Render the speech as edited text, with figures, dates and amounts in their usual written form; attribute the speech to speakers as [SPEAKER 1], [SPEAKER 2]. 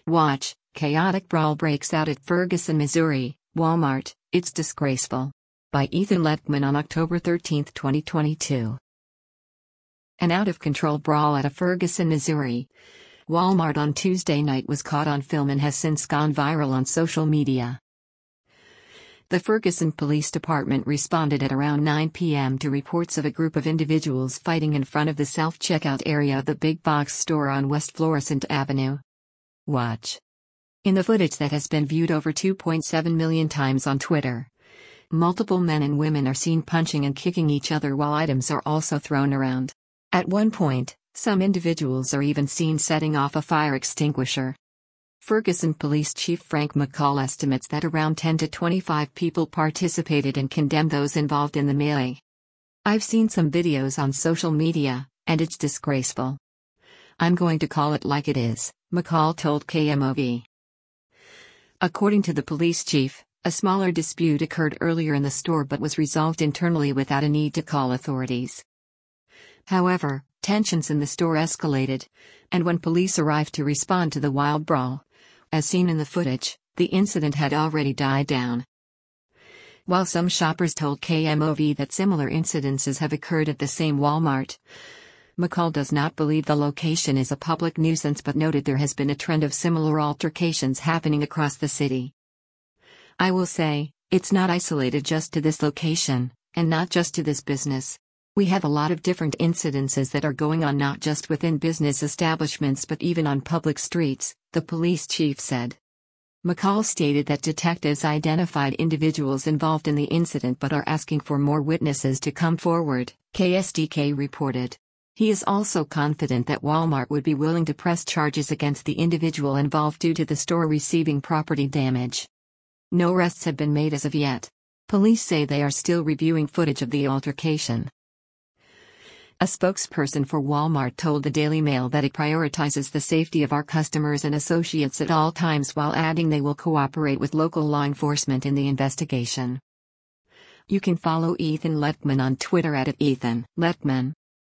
[SPEAKER 1] Watch, chaotic brawl breaks out at Ferguson, Missouri, Walmart, it's disgraceful. By Ethan Letman on October 13, 2022. An out-of-control brawl at a Ferguson, Missouri Walmart on Tuesday night was caught on film and has since gone viral on social media. The Ferguson Police Department responded at around 9 p.m. to reports of a group of individuals fighting in front of the self-checkout area of the big box store on West Florissant Avenue. Watch. In the footage that has been viewed over 2.7 million times on Twitter, multiple men and women are seen punching and kicking each other while items are also thrown around. At one point, some individuals are even seen setting off a fire extinguisher. Ferguson Police Chief Frank McCall estimates that around 10 to 25 people participated and condemned those involved in the melee. "I've seen some videos on social media, and it's disgraceful. I'm going to call it like it is," McCall told KMOV. According to the police chief, a smaller dispute occurred earlier in the store but was resolved internally without a need to call authorities. However, tensions in the store escalated, and when police arrived to respond to the wild brawl, as seen in the footage, the incident had already died down. While some shoppers told KMOV that similar incidences have occurred at the same Walmart, McCall does not believe the location is a public nuisance but noted there has been a trend of similar altercations happening across the city. "I will say, it's not isolated just to this location, and not just to this business. We have a lot of different incidences that are going on not just within business establishments but even on public streets," the police chief said. McCall stated that detectives identified individuals involved in the incident but are asking for more witnesses to come forward, KSDK reported. He is also confident that Walmart would be willing to press charges against the individual involved due to the store receiving property damage. No arrests have been made as of yet. Police say they are still reviewing footage of the altercation. A spokesperson for Walmart told the Daily Mail that it prioritizes the safety of our customers and associates at all times while adding they will cooperate with local law enforcement in the investigation. You can follow Ethan Letman on Twitter at @EthanLetman.